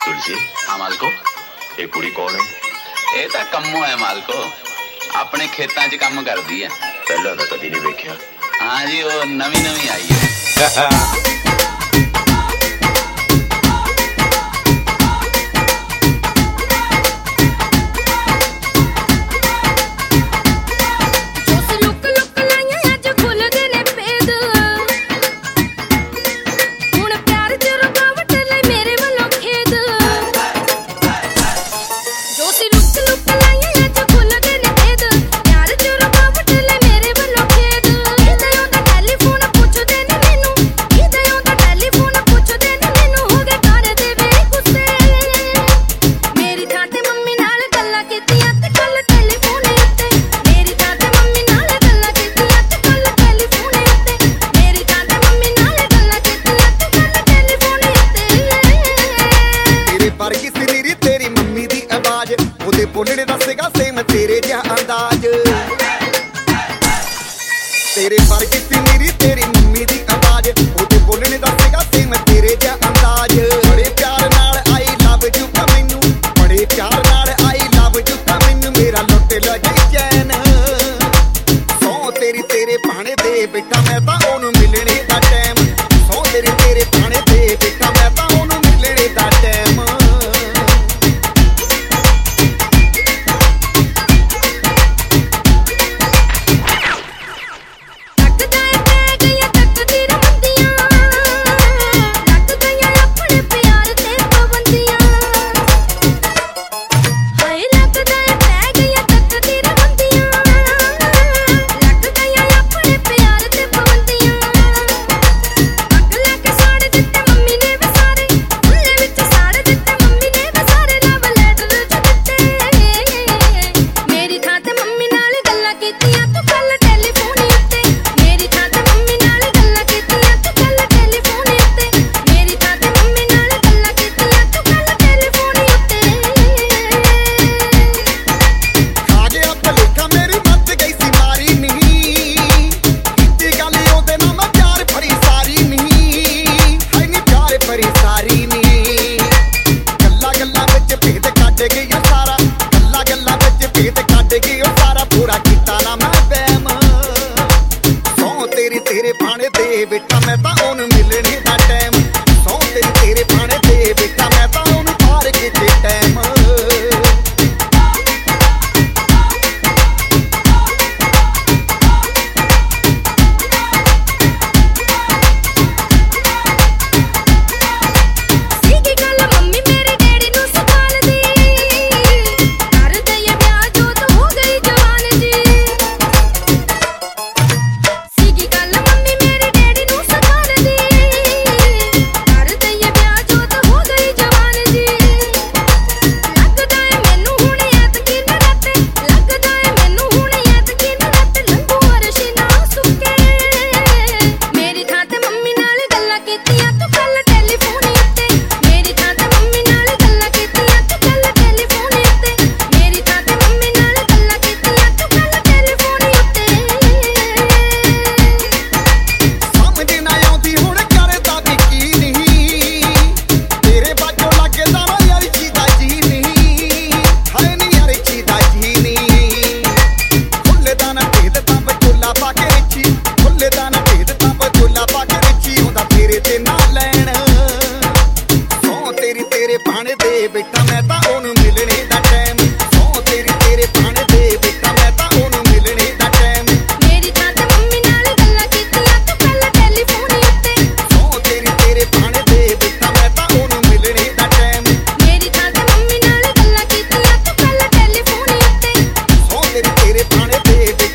तुलसी हाँ मालको ये कुड़ी कौन है? ये तो कम्मो है मालको, अपने खेतों च काम कर दी है। पहला तो कभी नहीं देखा। हाँ जी वो नवी नवी आई है। बोलने दसेगा सेम तेरे जा अंदाज, तेरे वर्गी सी मेरी तेरी मम्मी दी आवाज, ओदे बोलने दसेगा सेम तेरे जा अंदाज। बड़े प्यार नाल आई लव यू का मैनू, बड़े प्यार नाल आई लव यू का मैनू, मेरा लुट ला गई चैन। सौ तेरी तेरे भाणे दे बेटा मैं तां ओनू मिलने दा टाइम, सौ तेरी तेरे भाणे दे बेटा मैं तां ओनू मिलने दा टाइम। तेरे भाणे दे बेटा मैं तां ओनू मिलने दा टाइम, सौ तेरी तेरे भाणे दे बेटा मैं तां ओनू पार कीते टाइम। भाणे दे बेटा मैं तां ओनू मिलने दा टाइम, सौ तेरी तेरे भाणे दे बेटा मैं तां ओनू मिलने दा टाइम। मेरी थां ते मम्मी नाल गल्लां कीतियां तू कल टेलीफोन उत्ते, सौ तेरी तेरे भाणे दे बेटा मैं तां ओनू मिलने दा टाइम। मेरी थां ते मम्मी नाल गल्लां कीतियां तू कल टेलीफोन उत्ते, सौ तेरी तेरे भाणे दे